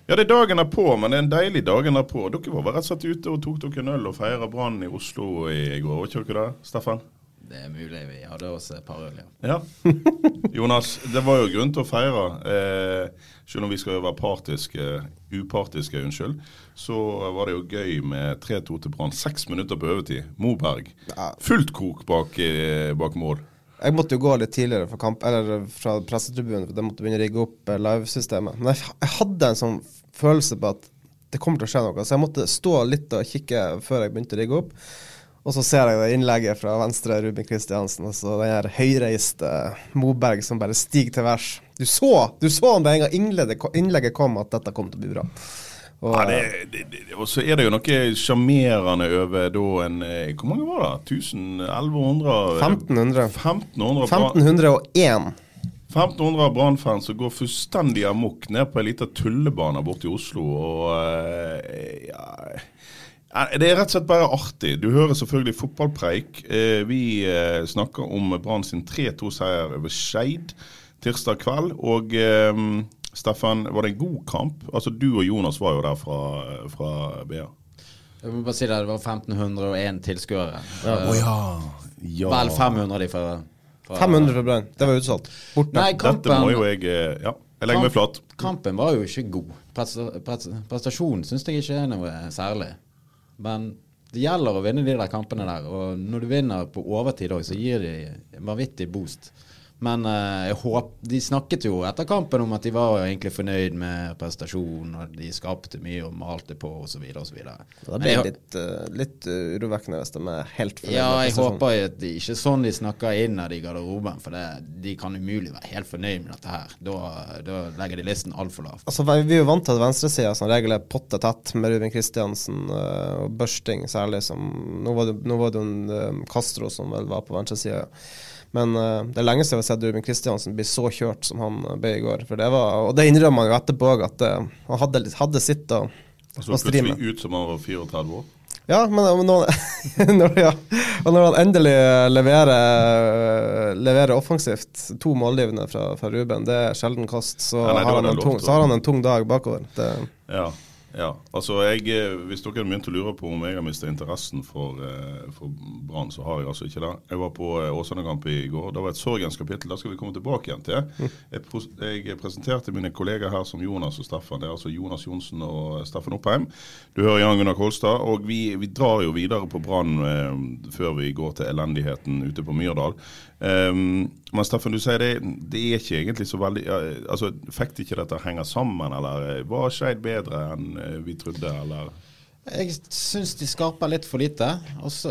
Ja, det dagen på, men det en deilig dagen på. Dere var rett og slett ute og tok dere en øl og feiret Brann I Oslo I går. Var ikke dere det, Steffen? Det mulig, vi hadde også et par øl, ja. Jonas, det var jo grunn til å feire, selv om vi skal være upartiske, unnskyld, så var det jo gøy med 3-2 til Brann. 6 minutter på øvertid. Moberg. Fullt kok bak mål. Jeg måtte jo gå litt tidligere fra pressetribunen, for jeg måtte begynne å rigge opp live-systemet. Men jeg hadde en sånn følelse på at det kommer til å skje noe, så jeg måtte stå litt og kikke før jeg begynte å rigge opp. Og så ser jeg det innlegget fra venstre Ruben Kristiansen, og så den her høyreiste Moberg som bare stiger til vers. Du så om det en gang innlegget kom at dette kom til å bli bra. Og, og så det jo noe charmerende over da hvor mange var det? 1100? 1501 1500 brannfans som går fullstendig amok ned på en liten tullebane bort I Oslo og det rett og slett bare artig. Du hører selvfølgelig fotballpreik. Vi snakker om Brann sin 3-2-seier over Skeid tirsdag kveld, og Steffen, var det en god kamp? Altså du og Jonas var jo der fra BA. Jeg må bare si det var 1501 tilskuere. Ja. Vel 500 de fra 500 for Brann, det var utsolgt. Nei, kampen, dette må jo jeg legger meg flatt. Kampen var jo ikke god. Prestasjonen synes jeg ikke noe særlig. Men det gjelder å vinne de der kampene der, og når du vinner på overtid også, så gir de en vanvittig boost. Men de snakket jo etter kampen om at de var egentlig fornøyd med prestasjonen, og de skapte mye og malte på, og så videre, og så videre. Det ble litt urovekkende hvis de helt fornøyd. Ja, jeg håper at det ikke sånn de snakker innad I garderoben, for de kan umulig være helt fornøyd med dette her. Da legger de listen alt for lavt. Altså, vi jo vant til venstresiden, som regel potte tett med Ruben Kristiansen og Børsting særlig, nå var det en Castro som vel var på venstresiden. Men det lenge siden vi har sett Ruben Kristiansen bli så kjørt som han ble I går. For og det innrømmer han jo etterpå at han hadde sitt og streame. Så ut som han var 34 år? Ja, men når han endelig leverer offensivt 2 målgivende fra Ruben, det sjelden kost, så har han en tung dag bakover. Ja, altså hvis dere begynte å lure på om jeg har mistet interessen for Brann, så har jeg altså ikke det. Jeg var på Åsane-kamp I går, det var et sorgens kapittel, da skal vi komme tilbake igjen til. Jeg presenterte mine kolleger her som Jonas og Steffen, det altså Jonas Jonsen og Steffen Oppheim. Du hører Jan Gunnar Kolstad, og vi drar jo videre på Brann før vi går til elendigheten ute på Myrdal. Men Steffen, du sier det ikke egentlig så veldig, altså fikk ikke dette henger sammen, eller var Skeid bedre enn vi trodde, eller? Jeg synes de skaper litt for lite, og så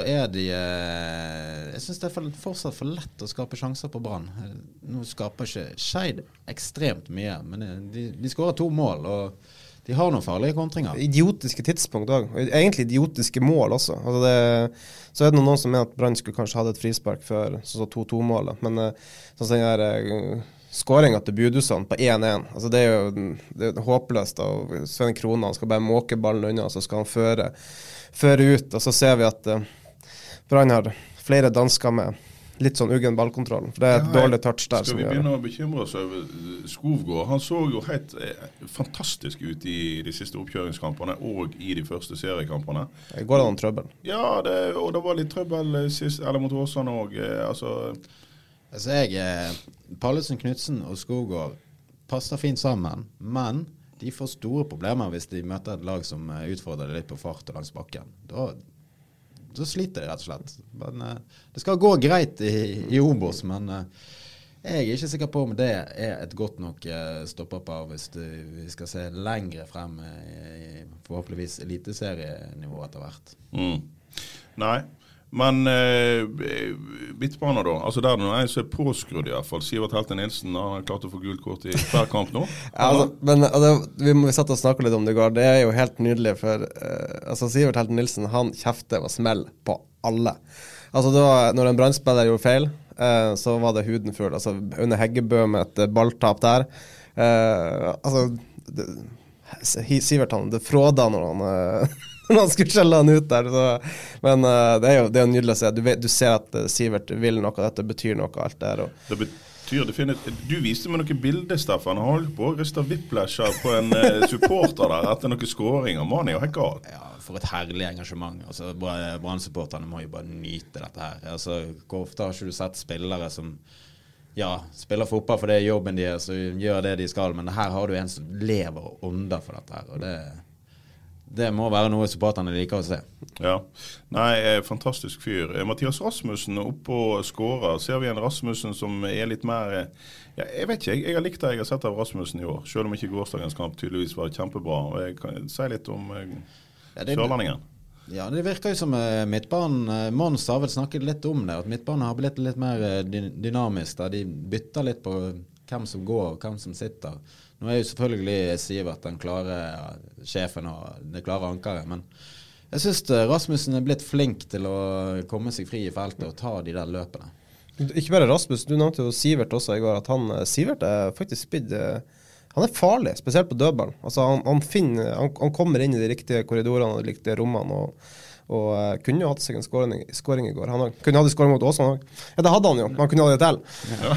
jeg synes det fortsatt for lett å skape sjanser på Brann. Nå skaper ikke Skeid ekstremt mye, men de skårer 2 mål, og de har noen farlige kontringer. Idiotiske tidspunkt også, og egentlig idiotiske mål også. Altså så det noen som mener at Brann skulle kanskje hatt et frispark før så 2-2-målet, men sånn som den skåringen til Budusson på 1-1, altså det jo håpløst, og Sven Krona skal bare måke ballen unna, så skal han føre ut, og så ser vi at Brann har flere dansker med litt sånn uggen ballkontroll, for det et dårlig touch der. Skal vi begynne å bekymre oss over Skovgård? Han så jo helt fantastisk ut I de siste oppkjøringskampene og I de første seriekampene. Det går an trøbbel. Ja, og det var litt trøbbel sist, eller mot Åsane også, Altså Pallesen, Knudsen og Skovgård passer fint sammen, men de får store problemer hvis de møter et lag som utfordrer litt på fart og langs bakken. Da sliter de rett og slett. Men det skal gå greit I Obos, men jeg ikke sikker på om det et godt nok stopperpar hvis vi skal se lengre frem I forhåpentligvis eliteserienivå etter hvert. Nei. Men midtbaner da, altså der er det en som påskrudd I hvert fall. Sivert Helte Nilsen, han har klart å få gult kort I hver kamp nå. Ja, altså, men vi satt og snakket litt om det I går. Det jo helt nydelig, for altså, Sivert Helte Nilsen, han kjefter og smeller på alle. Altså når en brannspiller gjorde feil, så var det huden full. Altså under Heggebø med et balltap der. Sivert han, det fråda når han skulle skjelle han ut der, så. Men det jo nydelig å se. Du ser at Sivert vil noe, dette betyr noe, alt der. Tyr, du viste meg noen bilder, Steffen. Han holdt på å riste whiplasher på en supporter der etter noen skåringer. Man er jo helt gal. Ja, for et herlig engasjement. Altså, Brann-supporterne må jo bare nyte dette her. Altså, hvor ofte har ikke du sett spillere som spiller fotball for det er jobben deres og gjør det de skal, men her har du en som lever og ånder for dette her, og det må være noe supporterne liker å se. Ja, nei, fantastisk fyr. Mathias Rasmussen oppe og skårer. Ser vi en Rasmussen som er litt mer, jeg vet ikke, jeg har likt det jeg har sett av Rasmussen i år, selv om ikke gårsdagens kamp tydeligvis var kjempebra. Og jeg kan si litt om sørlandingen. Ja, det virker jo som midtbanen, Mons har vel snakket litt om det, at midtbanen har blitt litt mer dynamisk, da de bytter litt på hvem som går og hvem som sitter. Nå er jo selvfølgelig Sivert den klare sjefen og det klare ankeret, men jeg synes Rasmussen er blitt flink til å komme seg fri i feltet og ta de der løpene. Ikke bare Rasmussen, du nevnte jo Sivert også i går, at Sivert er faktisk blitt... Han er farlig, spesielt på dødball. Altså han kommer inn i de riktige korridorene og de riktige rommene, og kunne jo hatt seg en skåring i går. Han kunne hatt en skåring mot Åsane også. Ja, det hadde han jo. Han kunne ha det til.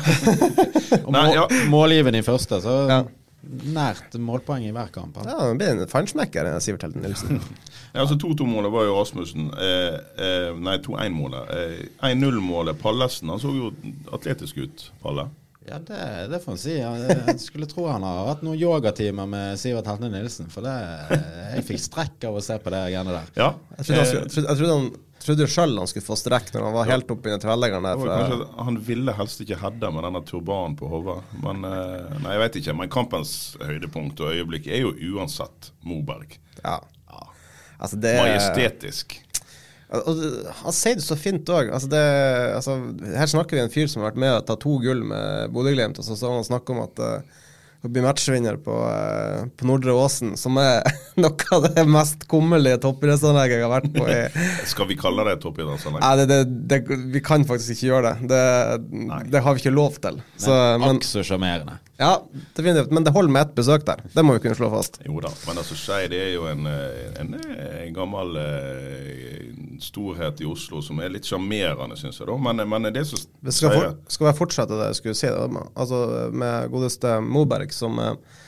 Ja. Målgiven i første, så nært målpoeng i hver kamp. Ja, han blir en fansmekker, Sivert Helden Nilsen. Ja, altså 2-2-målet var jo Rasmussen. 2-1-målet. 1-0-målet, Pallesen, han så jo atletisk ut, Palle. Ja, det får han si. Jeg skulle tro han har hatt noen yogatimer med Sivert Helden Nilsen, for jeg fikk strekk av å se på det greiene der. Ja. Jeg trodde selv han skulle få strekk når han var helt oppe under tverrleggeren der. Han ville helst ikke hadde med denne turbanen på hodet. Men nei, jeg vet ikke. Men kampens høydepunkt og øyeblikk er jo uansett Moberg. Ja. Altså majestetisk. Han sier det så fint også. Her snakker vi en fyr som har vært med å ta 2 gull med Bodø-Glimt, og så han snakker om at å bli matchvinner på Nordre Åsen, som er noe av det mest kummelige toppidrettsanlegget jeg har vært på Skal vi kalle det toppidrettsanlegg? Nei, vi kan faktisk ikke gjøre det. Det har vi ikke lov til. Men så charmerende. Ja, definitivt. Men det holder med ett besøk der. Det må vi kunne slå fast. Jo da, men altså Skei, det er jo en gammel storhet i Oslo som er litt charmerende, synes jeg da. Men det som skal jeg fortsette det jeg skulle si da? Altså med godeste Moberg som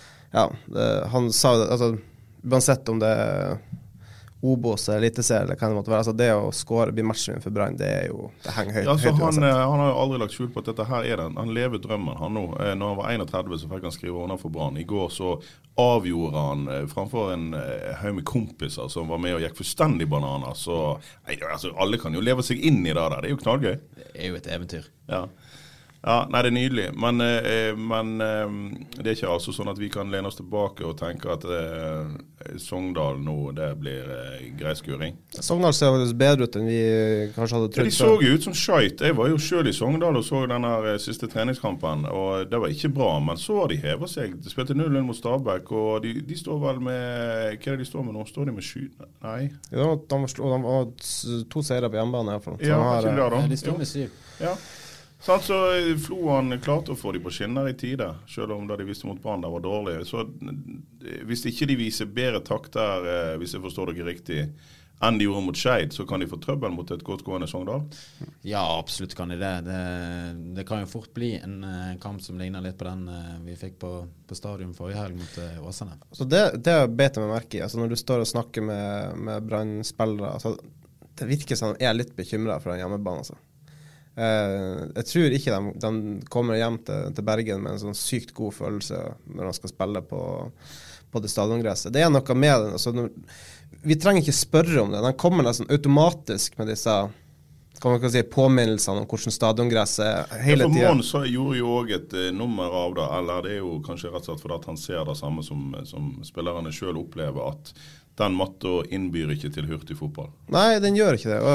han sa altså, uansett om det Obos, eliteserie eller hva det måtte være, altså det å skåre, bli matchvinner for Brann, det henger høyt. Ja, han har jo aldri lagt skjul på at dette her han lever drømmen. Han nå, når han var 31 så fikk han skrive under for Brann. I går så avgjorde han framfor en haug med kompiser som var med og gikk fullstendig bananer, så altså, alle kan jo leve seg inn i det der, det er jo knallgøy. Det er jo et eventyr. Ja, nei, det er nydelig, men det er ikke altså sånn at vi kan lene oss tilbake og tenke at Sogndal nå, det blir greiskuring. Sogndal ser jo bedre ut enn vi kanskje hadde trodd. Ja, de så jo ut som skjøyt. Jeg var jo selv i Sogndal og så denne siste treningskampen, og det var ikke bra, men så har de hevet seg. De spilte 0-0 mot Stabæk, og de står vel med, hva er det de står med nå? Står de med 7? Nei. Ja, de var 2 seire på hjemmebane i hvert fall. Ja, de står med 7. Ja. Så Floan klarte å få de på skinner i tide, selv om da de visste mot Brann det var dårlig. Så hvis ikke de viser bedre takt der, hvis jeg forstår dere riktig, enn de gjorde mot Skeid, så kan de få trøbbel mot et godt gående Sogndal? Ja, absolutt kan de det. Det kan jo fort bli en kamp som ligner litt på den vi fikk på stadion forrige helg mot Åsane. Så det bet jeg meg merke i. Altså når du står og snakker med Brann-spillere, altså, det virker som jeg er litt bekymret for den hjemmebanen, altså. Jeg tror ikke de kommer hjem til Bergen med en sånn sykt god følelse når de skal spille på det stadiongresset. Det er noe med det. Altså, vi trenger ikke spørre om det. De kommer nesten automatisk med disse kan man si, påminnelsene om hvordan stadiongresset er hele tiden. Ja, for Mons gjorde jo også et nummer av det, eller det er jo kanskje rett og slett fordi at han ser det samme som spillerne selv opplever, at den matta innbyr ikke til hurtig fotball. Nei, den gjør ikke det.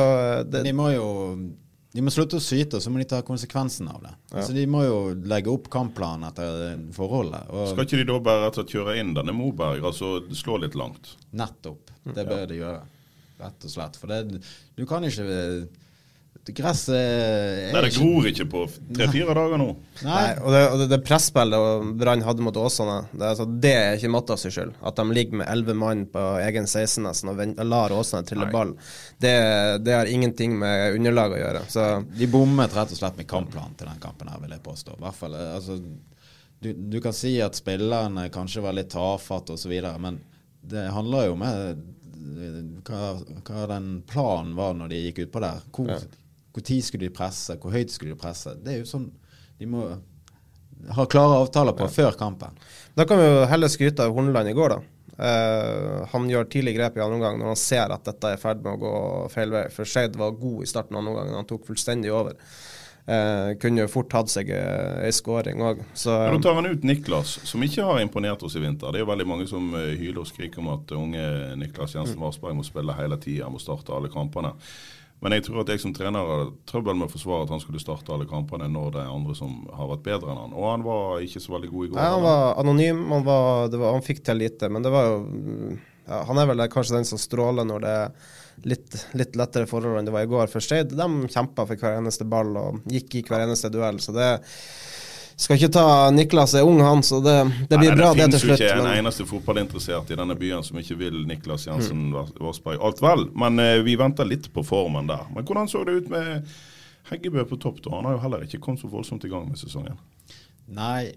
Og de må slutte å syte, og så må de ta konsekvensen av det. Ja. Altså, de må jo legge opp kampplanen etter forholdet. Skal ikke de da bare rett og slett kjøre inn denne Moberg, altså slå litt langt? Nettopp. Det bør de gjøre, rett og slett. For du kan ikke Gresset Nei, det gror ikke på 3-4 dager nå. Nei, og det presspillet Brann hadde mot Åsane, det er ikke Mattas sin skyld. At de ligger med 11 mann på egen 16 nesten og lar Åsane trille ball. Det har ingenting med underlag å gjøre. Så de bommet rett og slett med kampplan til den kampen her, vil jeg påstå. I hvert fall, altså, du kan si at spillerne kanskje var litt tafatt og så videre, men det handler jo om hva den planen var når de gikk ut på der. Hvor tid skulle de presse, hvor høyt skulle de presse. Det er jo sånn de må ha klare avtaler på før kampen. Da kan vi jo heller skryte av Horneland i går da. Han gjør tidlig grep i andre omgang når han ser at dette er ferdig med å gå feil vei. For Skeid var god i starten av andre omgang, han tok fullstendig over. Kunne jo fort hatt seg en scoring også. Nå tar han ut Niklas, som ikke har imponert oss i vinter. Det er jo veldig mange som hyler og skriker om at unge Niklas Jensen Varsberg må spille hele tiden, må starte alle kampene. Men jeg tror at jeg som trener har trøbbel med å forsvare at han skulle starte alle kampene når det er andre som har vært bedre enn han. Og han var ikke så veldig god i går. Nei, han var anonym, han fikk til lite, men det var jo han er vel kanskje den som stråler når det er litt lettere forhold enn det var i går. For Skeid, de kjempet for hver eneste ball og gikk i hver eneste duell, så det skal ikke ta Niklas ung han, så det blir bra det til slutt. Det finnes jo ikke en eneste fotballinteressert i denne byen som ikke vil Niklas Jensen Varsberg alt vel, men vi venter litt på formen der. Men hvordan så det ut med Heggebø på topp da? Han har jo heller ikke kommet så voldsomt i gang med sesongen. Nei,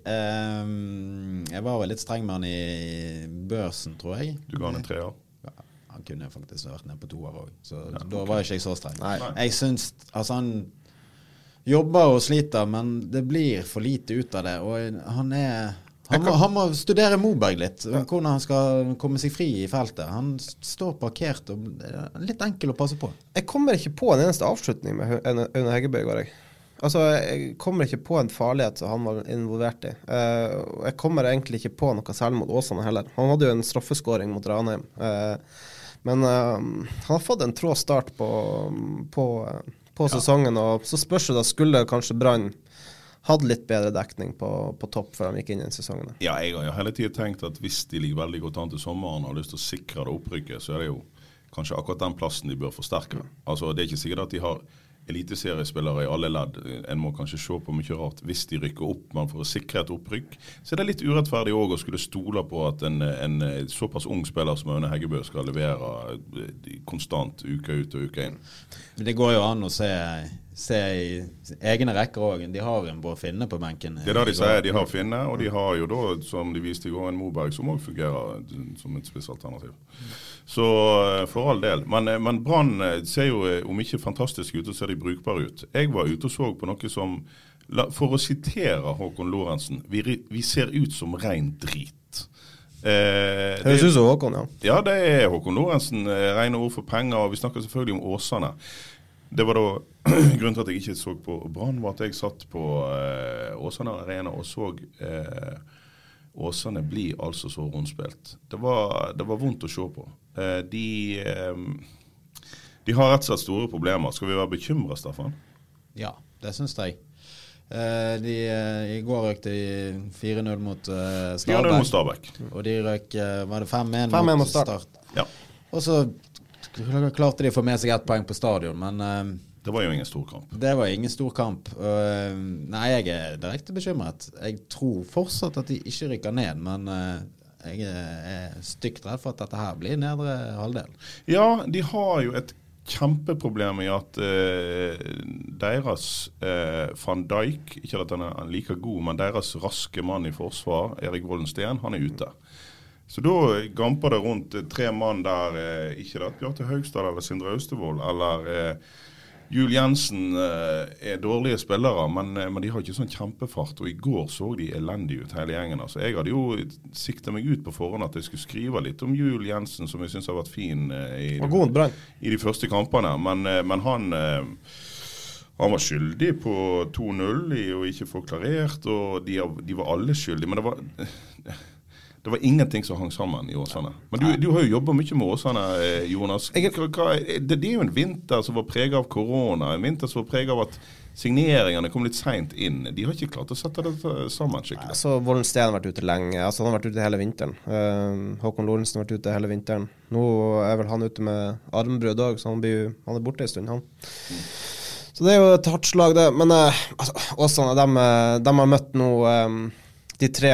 jeg var vel litt streng med han i børsen, tror jeg. Du ga han en 3-er? Ja, han kunne faktisk vært ned på 2-er også, så da var ikke jeg så streng. Nei. Jeg synes, altså han jobber og sliter, men det blir for lite ut av det, og han må studere Moberg litt, hvordan han skal komme seg fri i feltet. Han står parkert, og det er litt enkel å passe på. Jeg kommer ikke på en eneste avslutning med Aune Heggebø i går, Altså, jeg kommer ikke på en farlighet som han var involvert i. Jeg kommer egentlig ikke på noe særlig mot Åsane heller. Han hadde jo en straffeskåring mot Ranheim. Men han har fått en trå start på sesongen, og så spørs det da, skulle kanskje Brann hadde litt bedre dekning på topp før de gikk inn i sesongen. Ja, jeg har jo hele tiden tenkt at hvis de ligger veldig godt an til sommeren og har lyst til å sikre det opprykket, så er det jo kanskje akkurat den plassen de bør forsterke. Altså, det er ikke sikkert at de har eliteseriespillere i alle ledd. En må kanskje se på mye rart hvis de rykker opp, men for å sikre et opprykk. Så det er litt urettferdig også å skulle stole på at en såpass ung spiller som Aune Heggebø skal levere konstant uke ut og uke inn. Men det går jo an å se i egne rekker også. De har en Bård Finne på benken. Det er da de sier de har Finne, og de har jo da, som de viste i går, en Moberg som også fungerer som et spissalternativ. Så for all del. Men Brann ser jo om ikke fantastisk ut, så ser de brukbare ut. Jeg var ute og så på noe som, for å sitere Håkon Lorentzen, vi ser ut som ren drit. Høres ut som Håkon, ja. Ja, det er Håkon Lorentzen, rene ord for penger, og vi snakker selvfølgelig om Åsane. Det var da, grunnen til at jeg ikke så på Brann, var at jeg satt på Åsane Arena og så Åsane bli altså så rundspilt. Det var vondt å se på. De har rett og slett store problemer. Skal vi være bekymret, Staffan? Ja, det synes jeg. I går røk de 4-0 mot Stabæk. 4-0 mot Stabæk. Og de røk, var det 5-1 mot Start? Ja. Og så klarte de å få med seg 1 poeng på stadion, men det var jo ingen stor kamp. Det var ingen stor kamp. Nei, jeg er direkte bekymret. Jeg tror fortsatt at de ikke rykker ned, men jeg er stygt redd for at dette her blir nedre halvdel. Ja, de har jo et kjempeproblem i at deres Van Dijk, ikke at han er like god, men deres raske mann i forsvar, Erik Vollensten, han er ute. Så da gamper det rundt 3 mann der, ikke det at Bjarte Haugstad eller Sindre Austevold eller Juel Jensen er dårlige spillere, men de har ikke sånn kjempefart, og i går så de elendig ut hele gjengen. Altså, jeg hadde jo siktet meg ut på forhånd at jeg skulle skrive litt om Juel Jensen, som jeg synes har vært fin i de første kampene, men han var skyldig på 2-0 og ikke få klarert, og de var alle skyldige, men det var ingenting som hang sammen i Åsane. Men du har jo jobbet mye med Åsane, Jonas. Det er jo en vinter som var preget av korona, en vinter som var preget av at signeringene kom litt sent inn. De har ikke klart å sette det sammen skikkelig. Så Vollensten har vært ute lenge. Altså, han har vært ute hele vinteren. Håkon Lorentzen har vært ute hele vinteren. Nå er vel han ute med armbrudd også, så han er borte en stund, han. Så det er jo et hardt slag det, men altså, Åsane, de har møtt nå de 3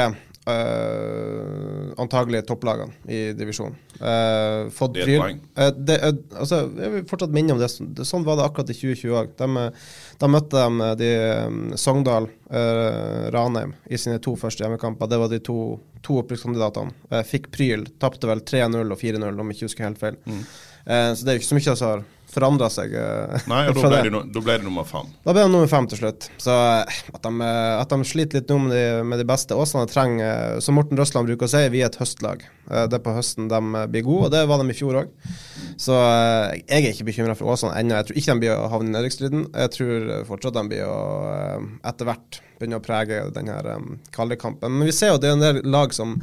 antagelig topplagene i divisjonen. Fått det er et poeng. Altså, jeg vil fortsatt minne om det. Sånn var det akkurat i 2020 også. Da møtte de Sogndal, Ranheim i sine 2 første hjemmekamper. Det var de to opprykkskandidatene. Fikk Pryl, tappte vel 3-0 og 4-0, om jeg ikke husker helt feil. Så det er jo ikke så mye som har forandret seg. Nei, og da ble det nummer 5. Da ble det nummer 5 til slutt. Så at de sliter litt nå med de beste. Åsane trenger, som Morten Røsland bruker å si, vi er et høstlag. Det er på høsten de blir gode, og det var de i fjor også. Så jeg er ikke bekymret for Åsane ennå. Jeg tror ikke de blir å havne i nedrykksstriden. Jeg tror fortsatt de blir å etter hvert begynne å prege denne kalde kampen. Men vi ser jo det er en del lag som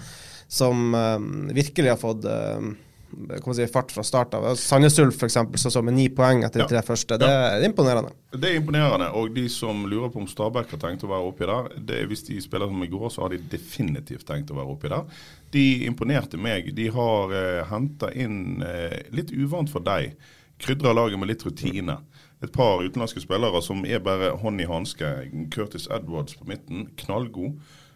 virkelig har fått fart fra start av. Sandnes Ulf for eksempel, så med 9 poeng etter de 3 første. Det er imponerende. Det er imponerende, og de som lurer på om Stabæk har tenkt å være oppi der, hvis de spiller som i går, så har de definitivt tenkt å være oppi der. De imponerte meg. De har hentet inn litt uvant for deg. Krydret laget med litt rutine. Et par utenlandske spillere som er bare hånd i handske. Curtis Edwards på midten, knallgod.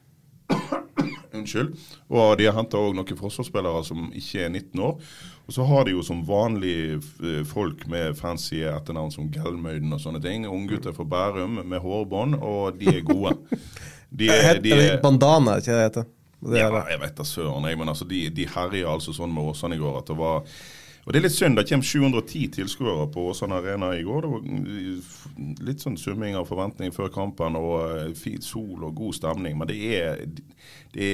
Unnskyld. Og de har hentet også noen forsvarsspillere som ikke er 19 år. Og så har de jo som vanlige folk med fancy etternavn som Gelmøyden og sånne ting. Unggutter fra Bærum med hårbånd, og de er gode. De er bandana, ikke det heter? Ja, jeg vet da søren. Men altså, de herjer altså sånn med Åsane i går at det var... Og det er litt synd, det kommer 710 tilskuere på Åsane Arena i går. Det var litt sånn summing av forventning før kampen, og fin sol og god stemning. Men det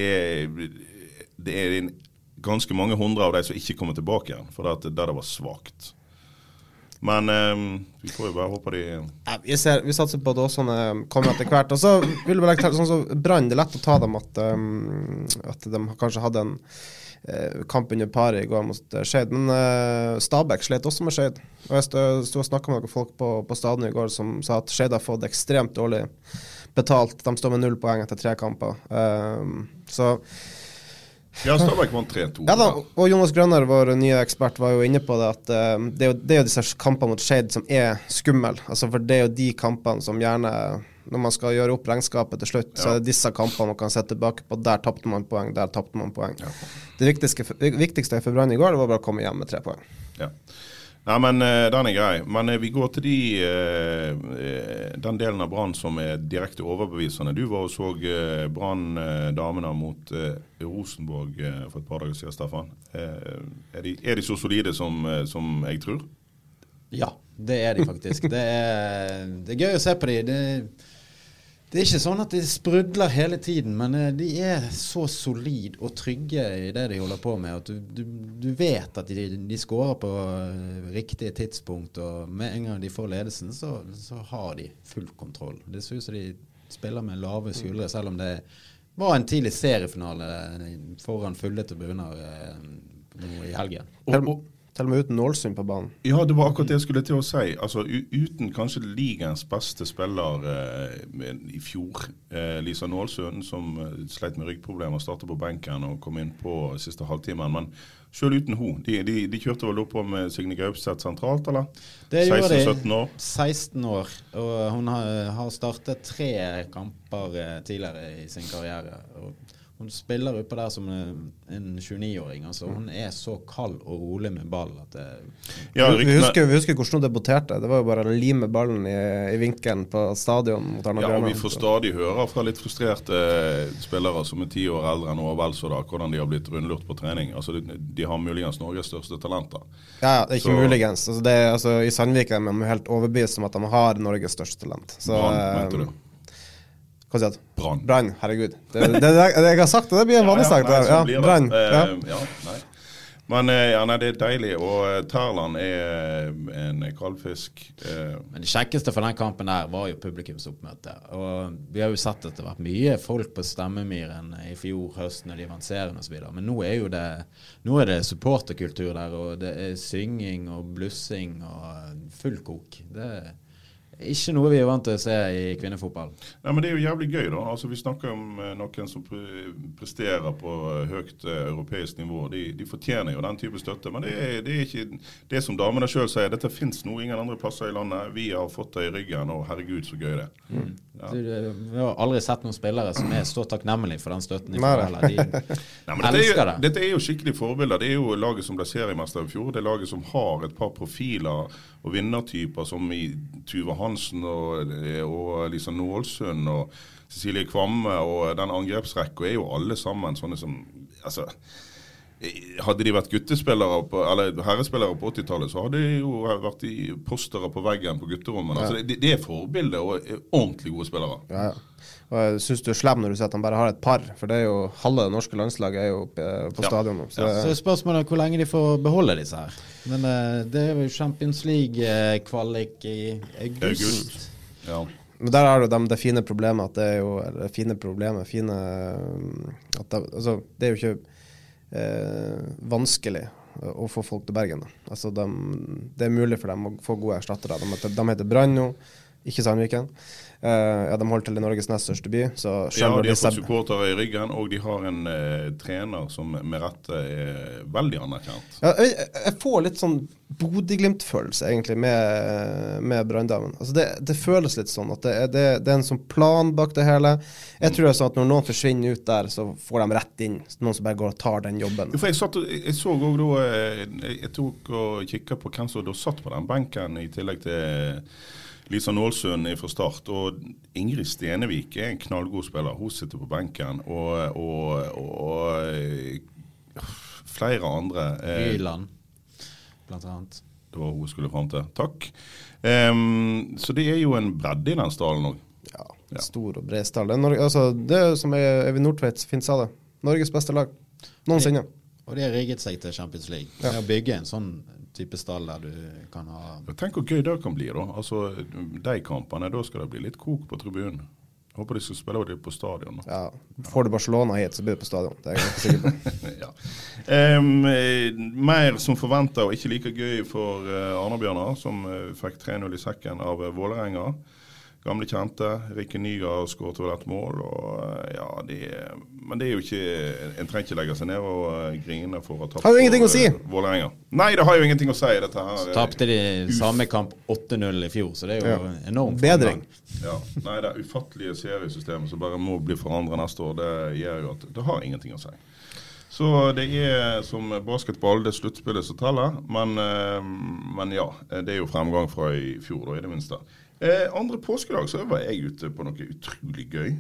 er ganske mange hundre av de som ikke kommer tilbake igjen, for det var svagt. Men vi får jo bare håpe de... Ja, vi satser på at Åsane kommer etter hvert. Og så vil vi legge til, sånn som Brann, det er lett å ta dem at de kanskje hadde en kamp under paret i går mot Skeid, men Stabæk slet også med Skeid. Og jeg stod og snakket med noen folk på stadion i går som sa at Skeid har fått ekstremt dårlig betalt. De står med 0 poeng etter 3 kamper. Så ja, Stabæk vant 3-2. Ja da, og Jonas Grønner, vår nye ekspert, var jo inne på det at det er jo disse kampene mot Skeid som er skummel. Altså, for det er jo de kampene som gjerne, når man skal gjøre opp regnskapet til slutt, så er det disse kampene man kan sette tilbake på. Der tappte man poeng, der tappte man poeng. Ja. Det viktigste for Brann i går, det var bare å komme hjem med 3 poeng. Ja. Nei, men den er grei. Men vi går til den delen av Brann som er direkte overbevisende. Du var og så Brann-damene mot Rosenborg for et par dager siden, Staffan. Er de så solide som jeg tror? Ja, det er de faktisk. Det er gøy å se på de. Det er ikke sånn at de sprudler hele tiden, men de er så solid og trygge i det de holder på med, at du vet at de skårer på riktige tidspunkt, og med en gang de får ledelsen, så har de full kontroll. Det ser ut som de spiller med lave skuldre, selv om det var en tidlig seriefinale foran fulle tribuner nå i helgen. Til og med uten Nålsund på banen. Ja, det var akkurat det jeg skulle til å si. Altså, uten kanskje ligens beste spiller i fjor, Lisa Nålsund, som sleit med ryggproblemer, startet på benken og kom inn på siste halvtimen. Men selv uten hun, de kjørte vel opp på med Signe Gaupstedt sentralt, eller? Det gjorde de. 16-17 år. 16 år, og hun har startet 3 kamper tidligere i sin karriere, og hun spiller oppe der som en 29-åring. Altså, hun er så kald og rolig med ball at vi husker hvordan hun debuterte. Det var jo bare å lime ballen i vinkelen på stadion mot Arna Grønland. Ja, og vi får stadig høre fra litt frustrerte spillere som er 10 år eldre enn vel så da, hvordan de har blitt rundlurt på trening. Altså, de har muligens Norges største talenter. Ja, det er ikke muligens. Altså, I Sandvik er man helt overbevist om at de har Norges største talent. Så, mente du? Hva sier du? Brann, herregud. Det jeg har sagt, det blir en vannesagt. Brann. Nei. Men det er deilig, og Terland er en kaldfisk. Men det kjekkeste for den kampen der var jo publikumsoppmøte. Og vi har jo sett at det har vært mye folk på Stemmemyren i fjor høst når de vant serien og så videre. Men nå er det supporterkultur der, og det er synging og blussing og full kok. Ikke noe vi er vant til å se i kvinnefotball. Nei, men det er jo jævlig gøy da. Altså, vi snakker om noen som presterer på høyt europeisk nivå. De fortjener jo den type støtte, men det er ikke det som damene selv sier. Dette finnes noe ingen andre plasser i landet. Vi har fått det i ryggen, og herregud så gøy det. Ja. Vi har aldri sett noen spillere som er så takknemlig for den støtten. Dette er jo skikkelig forbilder. Det er jo laget som ble seriemester i fjor. Det er laget som har et par profiler og vinnertyper som i Tuva Hansen og Lisa Nålsund og Cecilie Kvamme og den angrepsrekka er jo alle sammen sånne som, altså, hadde de vært guttespillere eller herrespillere på 80-tallet, så hadde de jo vært i postere på veggen på gutterommen. Altså, det er forbilder og ordentlig gode spillere. Ja. Og jeg synes du er slem når du sier at han bare har et par, for det er jo halve det norske landslaget er jo på stadion nå. Så spørsmålet er hvor lenge de får beholde disse her. Men det er jo Champions League-kvalik i august. Ja. Men der er det fine problemet at det er jo, det er jo ikke vanskelig å få folk til Bergen. Altså det er mulig for dem å få gode erstattere. De heter Brann nå, ikke Sandviken. De holder til i Norges nest største by. Så de har fått supportere i ryggen, og de har en trener som med rette er veldig anerkjent. Ja, jeg får litt sånn Bodø-Glimt-følelse egentlig med Branndamen. Altså det føles litt sånn at det er en sånn plan bak det hele. Jeg tror det er sånn at når noen forsvinner ut der, så får de rett inn. Noen som bare går og tar den jobben. For jeg så også da, jeg tok og kikket på hvem som da satt på den benken i tillegg til Lisa Nålsund fra start, og Ingrid Stenevik er en knallgod spiller. Hun sitter på benken, og flere andre. Byland, blant annet. Det var hun skulle frem til. Takk. Så det er jo en bredde i den stallen også. Ja, stor og bred stall. Det er som Øyvind Nordtveit finnes av det. Norges beste lag. Noensinne. Og de har rigget seg til Champions League. Ja. Å bygge en sånn type stall der du kan ha... Tenk hvor gøy det kan bli da. Altså, de kampene, da skal det bli litt kok på tribunen. Jeg håper de skal spille det på stadion. Ja, får du Barcelona hit, så blir det på stadion. Det er jeg ikke sikker på. Ja. Mer som forventet, og ikke like gøy for Arna-Bjørnar, som fikk 3-0 i sekken av Vålerenga. Gamle kjente, Rikke Nygaard skåret vel et mål, og ja, men det er jo ikke, en trenger ikke legge seg ned og grine for å tappe. Har jo ingenting å si. Vålerenga. Nei, det har jo ingenting å si, dette her. Så tappte de samme kamp 8-0 i fjor, så det er jo enormt. Bedring. Ja, nei, det ufattelige seriesystemet som bare må bli forandret neste år, det gjør jo at det har ingenting å si. Så det er som basketball, det sluttspillet som teller, men ja, det er jo fremgang fra i fjor, da, i det minste. Andre påskedag så var jeg ute på noe utrolig gøy.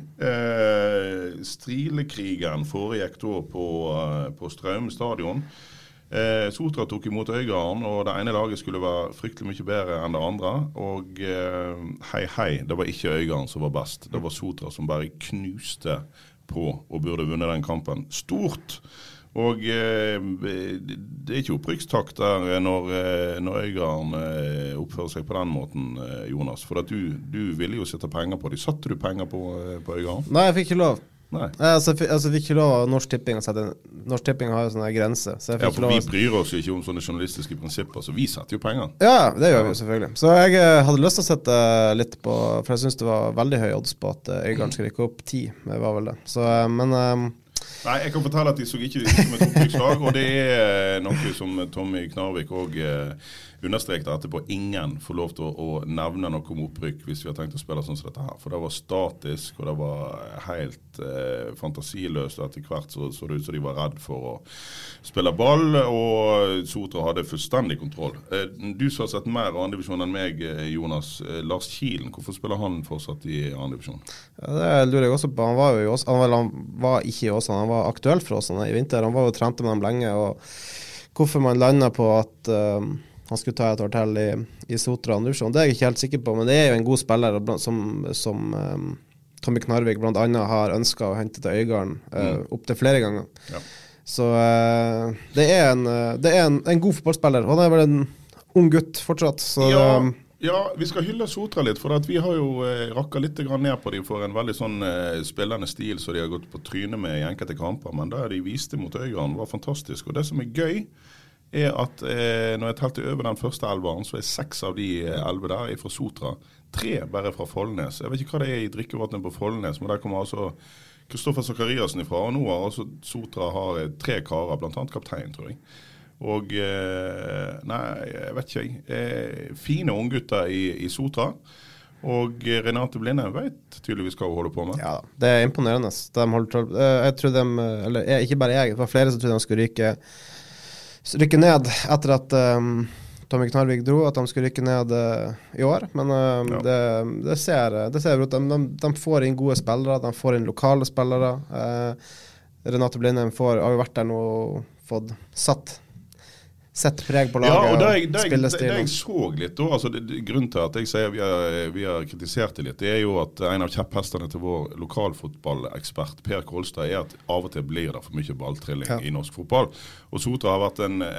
Strilekrigen foregikk da på Strøm stadion. Sotra tok imot Øygarden, og det ene laget skulle være fryktelig mye bedre enn det andre. Og hei, det var ikke Øygarden som var best. Det var Sotra som bare knuste på og burde vunnet den kampen. Stort! Og det er ikke opprykkstak der når Øygarden oppfører seg på den måten, Jonas. For at du ville jo sette penger på det. Satte du penger på Øygarden? Nei, jeg fikk ikke lov. Nei. Altså, jeg fikk ikke lov av Norsk Tipping å sette. Norsk Tipping har jo sånne grenser. Så ja, for vi bryr oss jo ikke om sånne journalistiske prinsipper, så vi setter jo penger. Ja, det gjør vi jo selvfølgelig. Så jeg hadde lyst til å sette litt på, for jeg synes det var veldig høy odds på at Øygarden skal rykke opp 10. Det var vel det. Så, men... Nei, jeg kan fortelle at de så ikke ut som et opprykkslag, og det er noe som Tommy Knarvik også understrekte etterpå. Ingen får lov til å nevne noe om opprykk hvis vi har tenkt å spille sånn som dette her. For det var statisk, og det var helt fantasiløst, og etter hvert så det ut som de var redd for å spille ball, og Sotra hadde fullstendig kontroll. Du som har sett mer av andredivisjon enn meg, Jonas. Lars Kielen, hvorfor spiller han fortsatt i andredivisjon? Ja, det lurer jeg også på. Han var jo i Åsane. Han var ikke i Åsane, han var aktuell for Åsane i vinter. Han var jo trente med dem lenge, og hvorfor man landet på at han skulle ta et år til i Sotra andredivisjon, det er jeg ikke helt sikker på, men det er jo en god spiller som Tommy Knarvik blant annet har ønsket å hente til Øygarden opp til flere ganger. Ja. Så det er en god fotballspiller. Han er vel en ung gutt fortsatt. Så ja, vi skal hylle Sotra litt, for at vi har jo rakket litt ned på dem for en veldig sånn spillende stil, så de har gått på trynet med i enkelte kamper, men det de viste mot Øygarden var fantastisk. Og det som er gøy, er at når jeg telte over den første elveren, så 6 av de 11 der fra Sotra. 3 bare fra Follnes. Jeg vet ikke hva det i drikkevattnet på Follnes, men der kommer altså Kristoffer Zakariasen ifra, og nå har altså Sotra har 3 karer, blant annet kaptein, tror jeg. Og, nei, jeg vet ikke jeg. Fine unggutter i Sotra. Og Renate Blinde vet tydeligvis hva hun holder på med. Ja, det imponerende. Jeg tror ikke bare jeg, det var flere som trodde de skulle rykke ned etter at Tommy Knarvik dro, at de skulle rykke ned i år. Men det ser ut. De får inn gode spillere, de får inn lokale spillere. Renate Blinde har jo vært der nå og fått sett preg på laget. Ja, og det jeg så litt da, altså grunnen til at jeg sier vi har kritisert det litt, det er jo at en av kjepphestene til vår lokalfotballekspert Per Kolstad er at av og til blir det for mye balltrilling i norsk fotball. Og Sotra har vært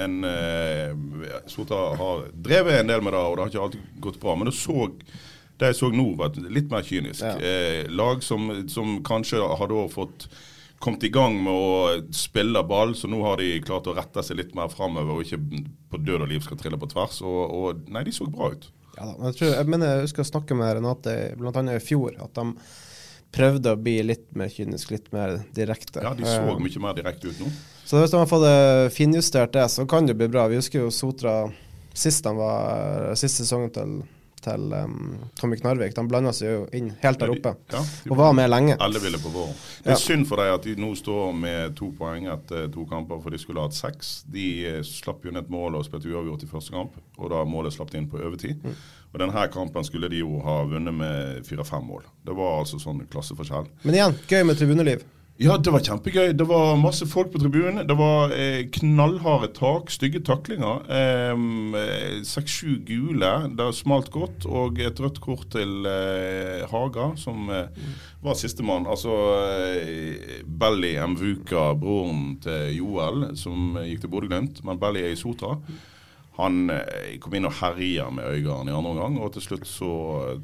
Sotra har drevet en del med det, og det har ikke alltid gått bra. Men det jeg så nå var litt mer kynisk. Lag som kanskje har da kommet i gang med å spille ball, så nå har de klart å rette seg litt mer fremover, og ikke på død og liv skal trille på tvers, og nei, de så bra ut. Ja da, jeg husker å snakke med Renate, blant annet i fjor, at de prøvde å bli litt mer kynisk, litt mer direkte. Ja, de så mye mer direkte ut nå. Så hvis de har fått finjustert det, så kan det bli bra. Vi husker jo Sotra, siste sesongen til Tommy Knarvik. De blandet seg jo inn helt der oppe, og var med lenge. Alle ville på våren. Det synd for deg at de nå står med 2 poeng etter 2 kamper, for de skulle ha hatt 6. De slapp jo ned et mål og spilte uavgjort i første kamp, og da målet slapp inn på overtid. Og denne kampen skulle de jo ha vunnet med 4-5 mål. Det var altså sånn klasseforskjell. Men igjen, gøy med tribuneliv. Ja, det var kjempegøy. Det var masse folk på tribunen. Det var knallharde tak, stygge taklinger. 6-7 gule, det smalt godt, og et rødt kort til Haga, som var sistemann. Altså, Belly Mvuka, broren til Joel, som gikk til Bodø-Glimt, men Belly i Sotra. Han kom inn og herja med Øygarden i andre omgang, og til slutt så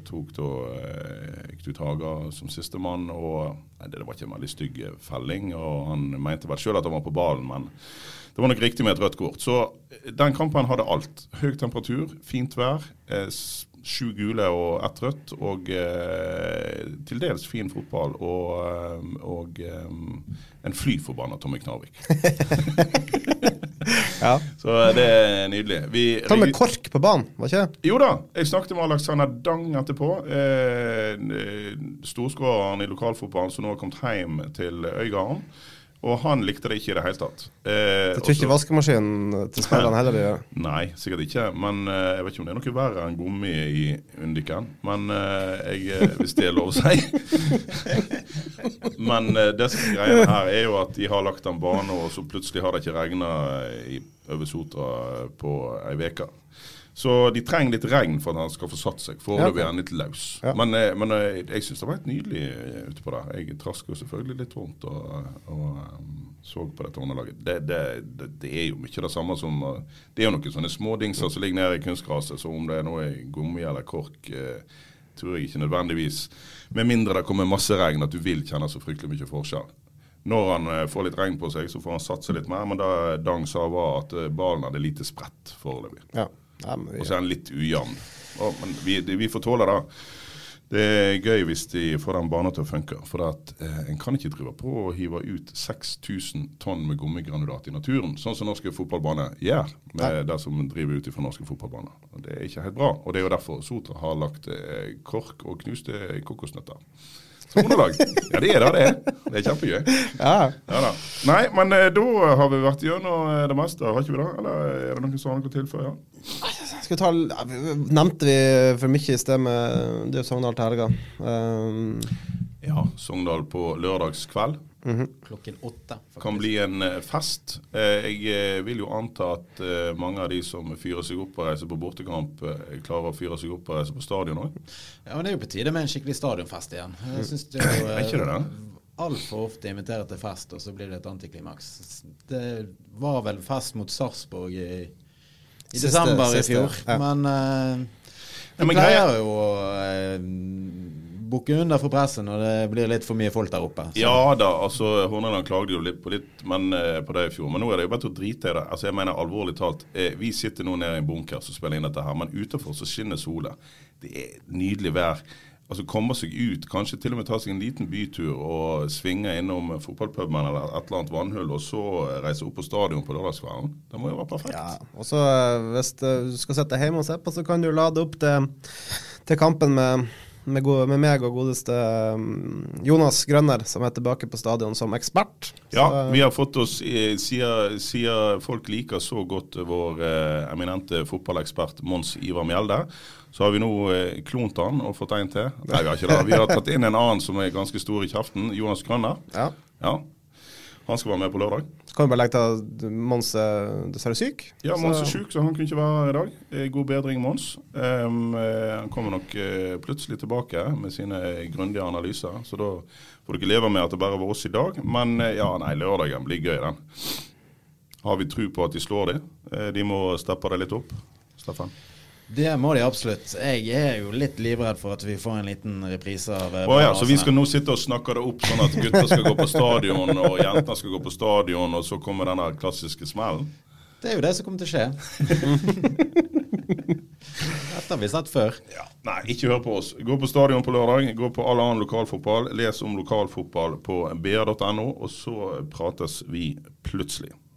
gikk ut Haga som siste mann, og det var ikke en veldig stygg felling, og han mente vel selv at han var på ballen, men det var nok riktig med et rødt kort. Så den kampen hadde alt. Høy temperatur, fint vær, 7 gule og 1 rødt, og til dels fin fotball, og en flyforbannet Tommy Knarvik. Ja. Så det er nydelig. Ta med kork på banen, var ikke det? Jo da, jeg snakket med Alexander Dang etterpå, storskåreren i lokalfotballen som nå har kommet hjem til Øygarden, og han likte det ikke i det hele tatt. Det tror ikke vaskemaskinen til spilleren heller det gjør. Nei, sikkert ikke, men jeg vet ikke om det er noe verre enn gummi i Undiken, men hvis det er lov å si. Men det som greiene her er jo at de har lagt en bane, og så plutselig har det ikke regnet over Sotra på en veke. Så de trenger litt regn for at han skal få satt seg. Foreløpig er han litt løs. Ja. Men jeg synes det var helt nydelig ute på det. Jeg trasker jo selvfølgelig litt rundt og så på dette underlaget. Det er jo mye det samme som det er jo noen sånne små dingser som ligger nede i kunstgraset, så om det er noe gummi eller kork, tror jeg ikke nødvendigvis. Med mindre det kommer masse regn at du vil kjenne så fryktelig mye forskjell. Når han får litt regn på seg, så får han satse litt mer, men da Dang sa var at ballen hadde lite sprett foreløpig. Ja. Og så er han litt ujevn. Men vi får tåle det. Det er gøy hvis de får den banen til å funke, for at en kan ikke drive på å hive ut 6000 tonn med gummigranulat i naturen, sånn som norske fotballbaner gjør, med det som driver ut fra norske fotballbaner. Det er ikke helt bra, og det er jo derfor Sotra har lagt kork og knuste kokosnøtter. Som underlag. Ja, det er det. Det er kjempegøy. Ja da. Nei, men da har vi vært gjennom det meste, har ikke vi da? Eller er det noen som har noe til før, Nevnte vi for mye i sted med det Sogndal til helga? Ja, Sogndal på lørdagskveld. Klokken 8. Faktisk. Kan bli en fest. Jeg vil jo anta at mange av de som fyrer seg opp og reiser på bortekamp, klarer å fyre seg opp og reise på stadion også. Ja, men det er jo på tide med en skikkelig stadionfest igjen. Jeg synes det er jo ikke det alt for ofte inviterer til fest, og så blir det et antiklimaks. Det var vel fest mot Sarpsborg i desember i fjor, men de pleier jo å bukke under for pressen når det blir litt for mye folk der oppe. Så. Ja da, altså Horneland klagde jo litt på det i fjor, men nå er det jo bare til å drite i det. Altså jeg mener alvorlig talt, vi sitter nå nede i en bunker som spiller inn dette her, men utenfor så skinner sola. Det er nydelig vær. Altså komme seg ut, kanskje til og med ta seg en liten bytur og svinge innom fotballpuben eller et eller annet vannhull, og så reise opp på stadion på lørdagskvelden. Det må jo være perfekt. Ja, og så hvis du skal sette hjemme og se på, så kan du lade opp til kampen med meg og godeste Jonas Grønner, som er tilbake på stadion som ekspert. Ja, vi har fått oss, siden folk liker så godt vår eminente fotballekspert Mons Ivar Mjelde, så har vi nå klont han og fått en til. Nei, vi har ikke det. Vi har tatt inn en annen som er ganske stor i kjeften, Jonas Grønner. Ja. Han skal være med på lørdag. Så kan vi bare legge til Mons dessverre syk. Ja, Mons er syk, så han kunne ikke være her i dag. God bedring, Mons. Han kommer nok plutselig tilbake med sine grundige analyser, så da får du ikke leve med at det bare var oss i dag. Men lørdagen blir gøy, den. Har vi tro på at de slår det? De må steppe det litt opp. Steffen? Det må de absolutt. Jeg er jo litt livredd for at vi får en liten reprise av så vi skal nå sitte og snakke det opp sånn at gutter skal gå på stadion og jenter skal gå på stadion, og så kommer denne klassiske smellen? Det er jo det som kommer til å skje. Dette har vi sett før. Ja, nei, ikke hør på oss. Gå på stadion på lørdag, gå på all annen lokalfotball, les om lokalfotball på br.no, og så prates vi plutselig.